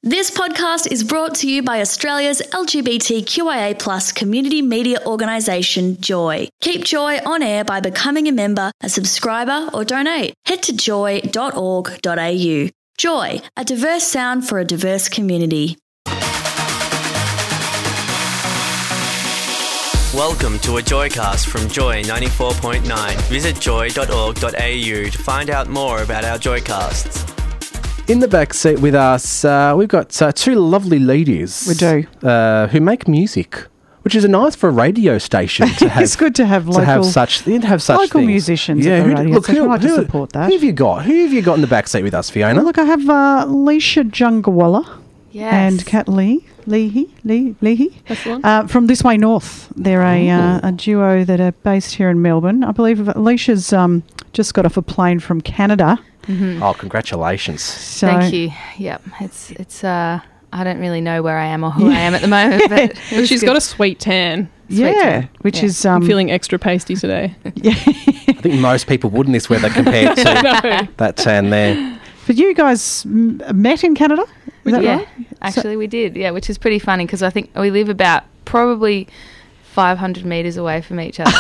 This podcast is brought to you by Australia's LGBTQIA+ community media organisation, Joy. Keep Joy on air by becoming a member, a subscriber or donate. Head to joy.org.au. Joy, a diverse sound for a diverse community. Welcome to a Joycast from Joy 94.9. Visit joy.org.au to find out more about our Joycasts. In the back seat with us, we've got two lovely ladies. We do. Who make music, which is nice for a radio station to have. It's good to have local, local things. Musicians at the radio station. I like to support that. Who have you got? Who have you got in the back seat with us, Fiona? Well, look, I have Leisha Jungawalla and Kat Leahy. That's the one. From This Way North. They're a duo that are based here in Melbourne. I believe Leisha's just got off a plane from Canada. Mm-hmm. Oh, congratulations. So, thank you. Yep. It's I don't really know where I am or who I am at the moment, but she's got a sweet tan. Which is I'm feeling extra pasty today. I think most people would in this weather compared to that tan there. But you guys met in Canada? Is that right? Actually we did. Yeah, which is pretty funny because I think we live about probably 500 metres away from each other.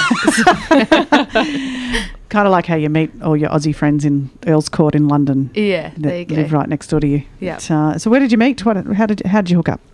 Kind of like how you meet all your Aussie friends in Earls Court in London. Yeah, there you go. Live right next door to you. Yeah. So where did you meet? How did you hook up?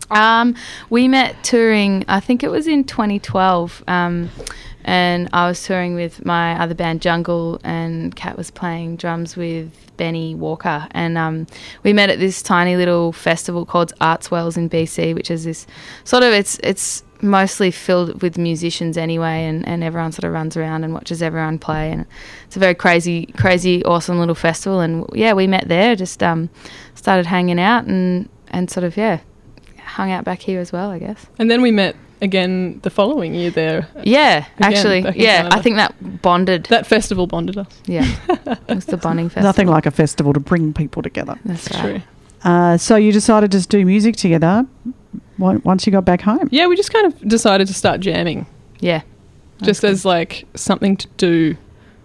We met touring, I think it was in 2012, and I was touring with my other band Jungle, and Kat was playing drums with Benny Walker, and we met at this tiny little festival called Artswells in BC, which is this sort of, it's mostly filled with musicians anyway, and everyone sort of runs around and watches everyone play, and it's a very crazy, awesome little festival. And we met there, just started hanging out and sort of hung out back here as well, I guess. And then we met again the following year there. Yeah, actually, I think that bonded. That festival bonded us. Yeah, it was the bonding festival. Nothing like a festival to bring people together. That's right. True. So you decided to do music together once you got back home? Yeah, we just kind of decided to start jamming. Yeah. Just as like something to do.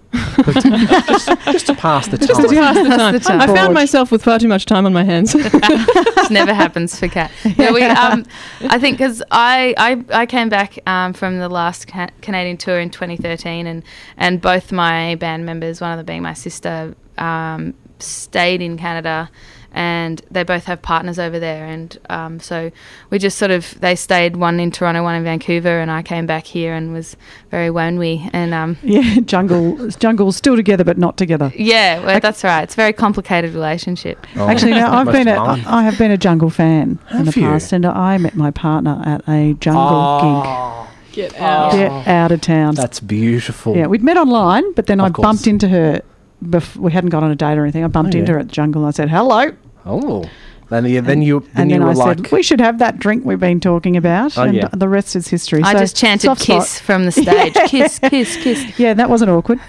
just to pass the time. Just to pass the time. I found myself with far too much time on my hands. This never happens for Kat. Yeah, I think because I came back from the last Canadian tour in 2013, and both my band members, one of them being my sister, stayed in Canada, and they both have partners over there, and so we just sort of, they stayed, one in Toronto, one in Vancouver, and I came back here and was very lonely, and Jungle's still together but not together. Yeah, well, that's right. It's a very complicated relationship. Actually, now I have been a Jungle fan in the past, and I met my partner at a Jungle gig. Get out. Get out of town. That's beautiful. Yeah, we'd met online, but then I bumped into her. We hadn't got on a date or anything. I bumped into her at the Jungle and I said, hello. Oh. Then you were like, said, we should have that drink we've been talking about. The rest is history. I just chanted kiss from the stage. Kiss, kiss, kiss. Yeah, that wasn't awkward.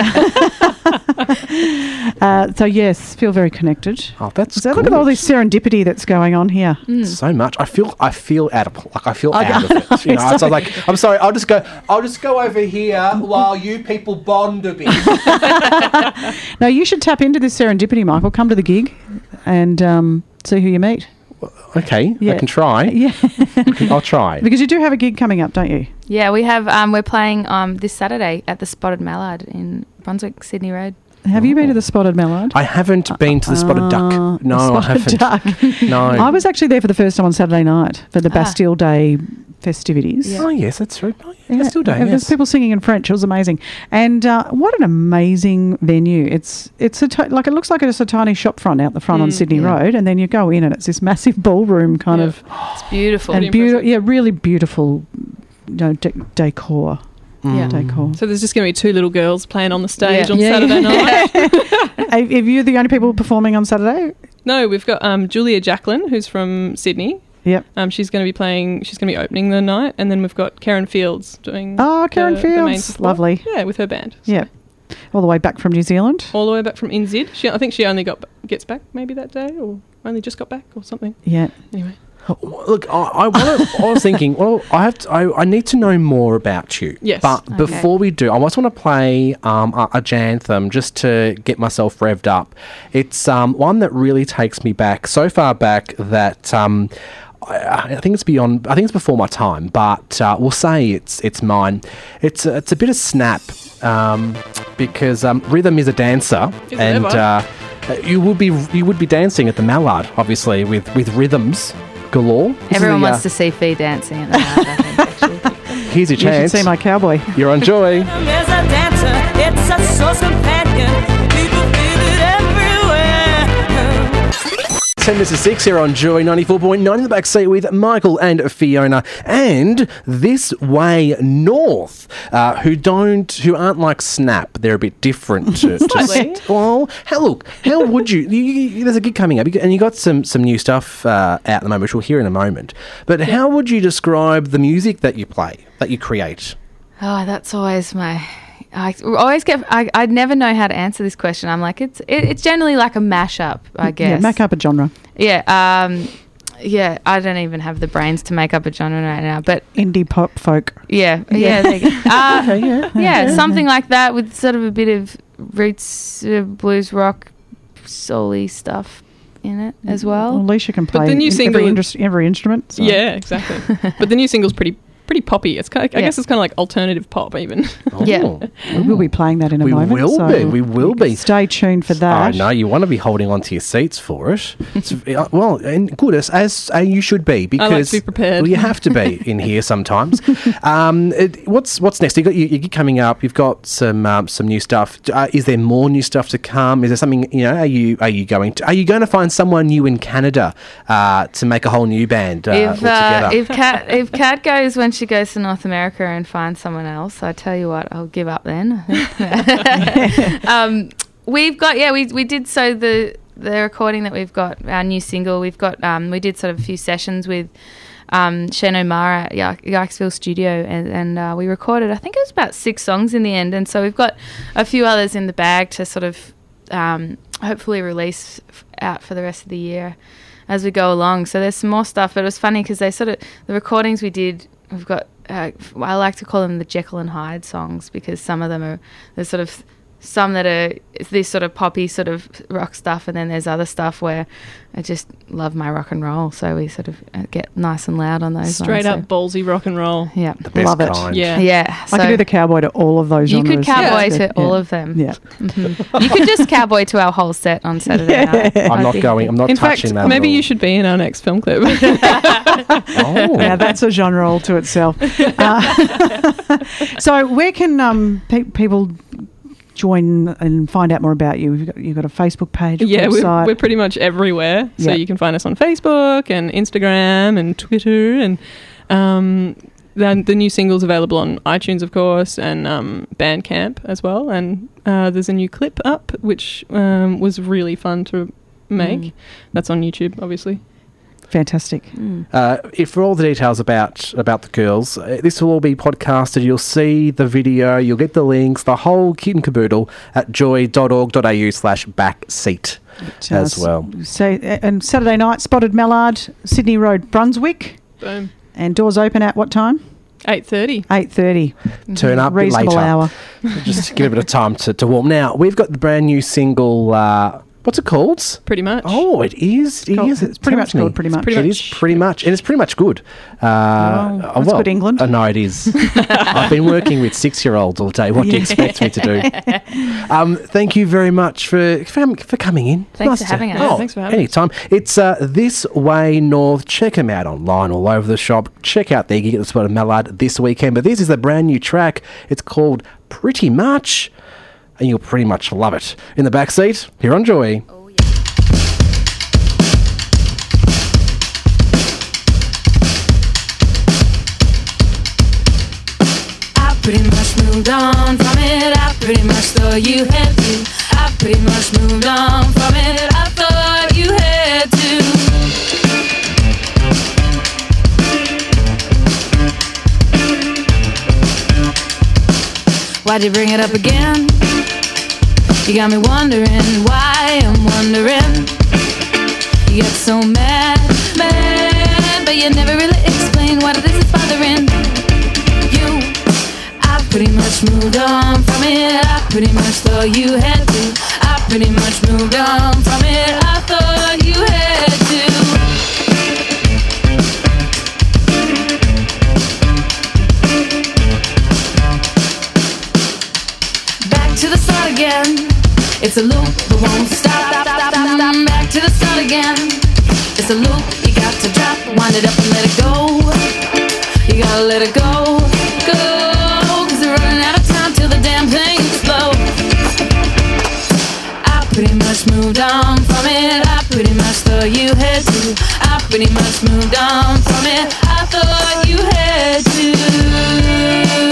So yes, feel very connected. Oh, that's so. Look at all this serendipity that's going on here. So much. I feel out of it. You know, so like, I'm sorry. I'll just go over here while you people bond a bit. No, you should tap into this serendipity, Michael. Come to the gig and see who you meet. Okay, I can try. Yeah, I'll try. Because you do have a gig coming up, don't you? Yeah, we have. We're playing this Saturday at the Spotted Mallard in Brunswick, Sydney Road. Have you been to the Spotted Mallard? I haven't been to the Spotted Duck. No, I haven't. Duck. No. I was actually there for the first time on Saturday night for the Bastille Day festivities. Yeah. Oh, yes, that's right. Oh, yeah. Bastille Day, There's people singing in French. It was amazing. And what an amazing venue. It looks like it's a tiny shop front out the front on Sydney Road, and then you go in and it's this massive ballroom kind of. It's beautiful. And really beautiful decor. Decor. So there's just going to be two little girls playing on the stage on Saturday night. Are you the only people performing on Saturday? No, we've got Julia Jacqueline, who's from Sydney. Yep. She's going to be playing. She's going to be opening the night, and then we've got Karen Fields doing. Oh, Karen Fields, the main support. Lovely. Yeah, with her band. Yeah, all the way back from New Zealand. All the way back from NZ. I think she only gets back maybe that day, or only just got back, or something. Yeah. Anyway. Look, I was thinking, well, I need to know more about you. Yes. But before we do, I just want to play a janthem just to get myself revved up. It's one that really takes me back, so far back that I think it's beyond. I think it's before my time, but we'll say it's mine. It's a bit of snap because Rhythm is a dancer, and you would be dancing at the Mallard, obviously, with rhythms galore. Everyone wants to see Fee dancing at the Mallard, I think, actually. Here's your You should chance. see my cowboy. You're on Joy. Is a dancer, it's a source companion. People feel it everywhere. 10 minutes to 6 here on Joy 94.9 in the back seat with Michael and Fiona and This Way North, who aren't like Snap. They're a bit different to Slightly. well, how would you there's a gig coming up and you got some new stuff out at the moment, which we'll hear in a moment. But how would you describe the music that you play, that you create? Oh, that's always my... I never know how to answer this question. I'm like, it's generally like a mashup, I guess. Yeah, make up a genre. Yeah, I don't even have the brains to make up a genre right now, but Indie pop folk. yeah, there you go. Yeah, something like that with sort of a bit of roots, blues rock, soul-y stuff in it as well. Well, Alicia can play the new single- every instrument. So. Yeah, exactly. But the new single's pretty poppy. It's kind of, I guess it's kind of like alternative pop even. Yeah. We'll be playing that in a We moment. will so be. We will be. Stay tuned for that. I know you want to be holding on to your seats for it. It's, well, and good as you should be because I like to be prepared. Well, you have to be in here sometimes. What's next? You got your gig coming up. You've got some new stuff. Is there more new stuff to come? Is there something? Are you going to find someone new in Canada to make a whole new band altogether? If Kat goes when she goes to North America and finds someone else, I tell you what, I'll give up then. We've got we did the recording that we've got, our new single. We've got we did sort of a few sessions with Shane O'Mara at Yikesville Studio, and we recorded, I think it was about 6 songs in the end, and so we've got a few others in the bag to sort of hopefully release out for the rest of the year as we go along. So there's some more stuff, but it was funny because the recordings we did, we've got I like to call them the Jekyll and Hyde songs, because some of them there's sort of some that are this sort of poppy sort of rock stuff, and then there's other stuff where I just love my rock and roll, so we sort of get nice and loud on those Straight ones, up ballsy rock and roll. yeah. The best Love it. kind. Yeah. I can do the cowboy to all of those You genres. could cowboy Yeah. to all of them. Yeah. You could just cowboy to our whole set on Saturday night. I'm not going. I'm not In touching fact, that. maybe at all. you should be in our next film clip. Oh. Yeah, that's a genre all to itself. So where can people join and find out more about you? You've got a Facebook page, Yeah, website. we're pretty much everywhere. So Yeah. you can find us on Facebook and Instagram and Twitter, and the new single's available on iTunes, of course, and Bandcamp as well. And there's a new clip up, which was really fun to make. That's on YouTube, obviously. Fantastic. For all the details about the girls, this will all be podcasted. You'll see the video, you'll get the links, the whole kit and caboodle at joy.org.au/backseat as well. So, and Saturday night, Spotted Mallard, Sydney Road, Brunswick. Boom. And doors open at what time? 8:30. 8:30. Turn up Reasonable later. hour. Just give it a bit of time to warm. Now, we've got the brand new single, what's it called? Pretty much. Oh, it is. It is. It's pretty much called Pretty Much. It is pretty much. And it's pretty much good. That's good, England. No, it is. I've been working with 6-year-olds all day. What do you expect me to do? Thank you very much for coming in. Thanks for having us. Yeah, thanks for having us. Anytime. It's This Way North. Check them out online all over the shop. Check out their gig at the Spotted Mallard this weekend. But this is a brand new track. It's called Pretty Much. And you'll pretty much love it. In the backseat, here on Joy. I pretty much moved on from it. I pretty much thought you had to. I pretty much moved on from it. I thought you had to. Why'd you bring it up again? You got me wondering why I'm wondering. You get so mad, mad, you never really explain what it is that's bothering you. I pretty much moved on from it. I pretty much thought you had to. I pretty much moved on from it. I thought you had to. Back to the start again. It's a loop that won't stop. Back to the start again. It's a loop you got to drop, wind it up and let it go. You gotta let it go, go, 'cause we're running out of time till the damn thing explodes. I pretty much moved on from it. I pretty much thought you had to. I pretty much moved on from it. I thought you had to.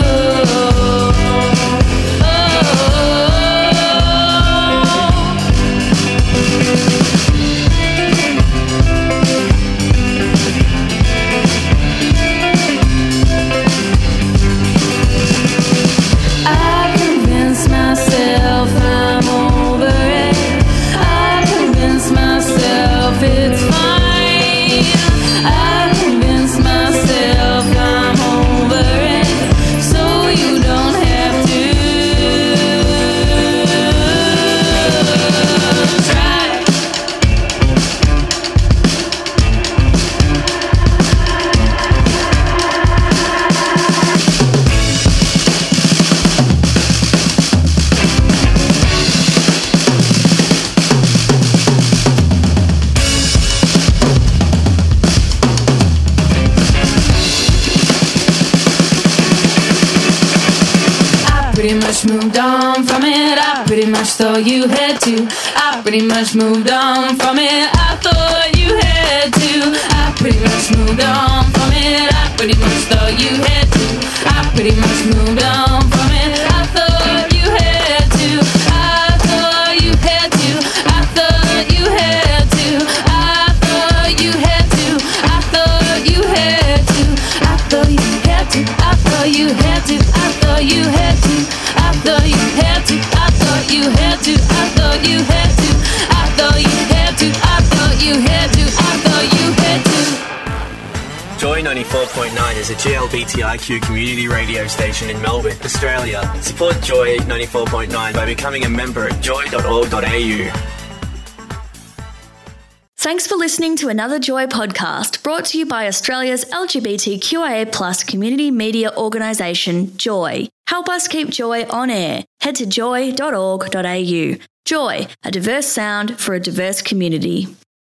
It's fine. I convinced myself I'm over it, so you don't have to try. Pretty much moved on from it. I pretty much thought you had to. I pretty much moved on from it. I thought you had to. I pretty much moved on from it. I pretty much thought you had to. I pretty much moved on from it. I thought you had to. I thought you had to. I thought you had to. I thought you had to. I thought you had to. I thought you had to. I thought you had to. I thought you had to. I thought you had to. I thought you had to. I thought you had to. I thought you had to. I thought you had to. I thought you had to. Joy 94.9 is a GLBTIQ community radio station in Melbourne, Australia. Support Joy 94.9 by becoming a member at joy.org.au. Thanks for listening to another Joy podcast brought to you by Australia's LGBTQIA+ community media organisation, Joy. Help us keep Joy on air. Head to joy.org.au. Joy, a diverse sound for a diverse community.